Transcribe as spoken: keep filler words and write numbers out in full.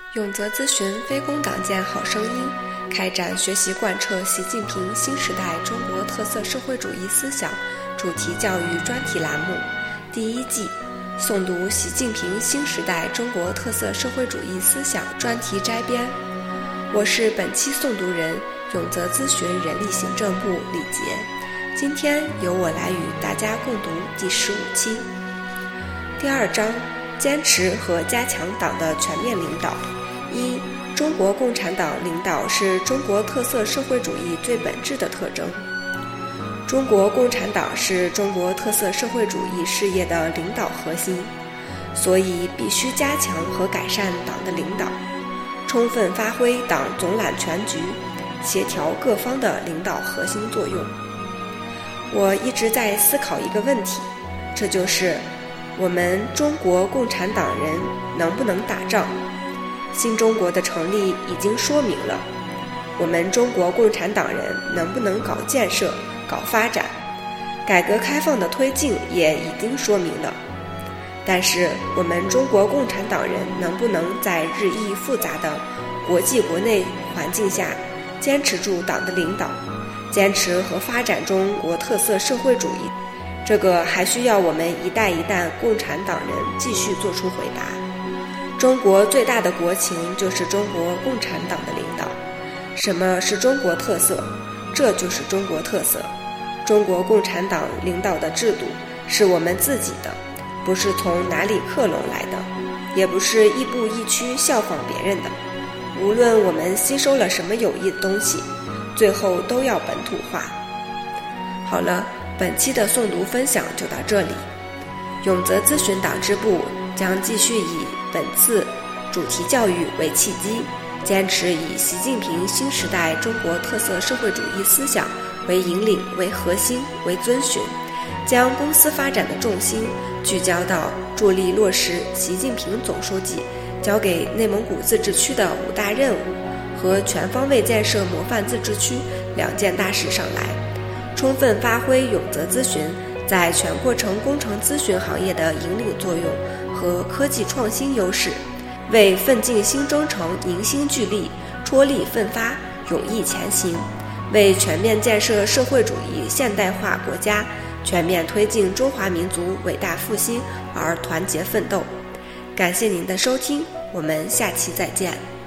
永泽咨询非公党建好声音，开展学习贯彻习近平新时代中国特色社会主义思想主题教育专题栏目第一季诵读习近平新时代中国特色社会主义思想专题摘编。我是本期诵读人，永泽咨询人力行政部李杰。今天由我来与大家共读第十五期。第二章，坚持和加强党的全面领导。一、中国共产党领导是中国特色社会主义最本质的特征。中国共产党是中国特色社会主义事业的领导核心，所以必须加强和改善党的领导，充分发挥党总揽全局、协调各方的领导核心作用。我一直在思考一个问题，这就是我们中国共产党人能不能打仗？新中国的成立已经说明了，我们中国共产党人能不能搞建设、搞发展？改革开放的推进也已经说明了。但是我们中国共产党人能不能在日益复杂的国际国内环境下坚持住党的领导，坚持和发展中国特色社会主义？这个还需要我们一代一代共产党人继续做出回答。中国最大的国情就是中国共产党的领导。什么是中国特色？这就是中国特色。中国共产党领导的制度是我们自己的，不是从哪里克隆来的，也不是亦步亦趋效仿别人的。无论我们吸收了什么有益的东西，最后都要本土化。好了，本期的诵读分享就到这里。永泽咨询党支部将继续以本次主题教育为契机，坚持以习近平新时代中国特色社会主义思想为引领、为核心、为遵循，将公司发展的重心聚焦到助力落实习近平总书记交给内蒙古自治区的五大任务和全方位建设模范自治区两件大事上来，充分发挥永泽咨询在全过程工程咨询行业的引领作用和科技创新优势，为奋进新征程凝心聚力、踔厉奋发、勇毅前行，为全面建设社会主义现代化国家、全面推进中华民族伟大复兴而团结奋斗。感谢您的收听，我们下期再见。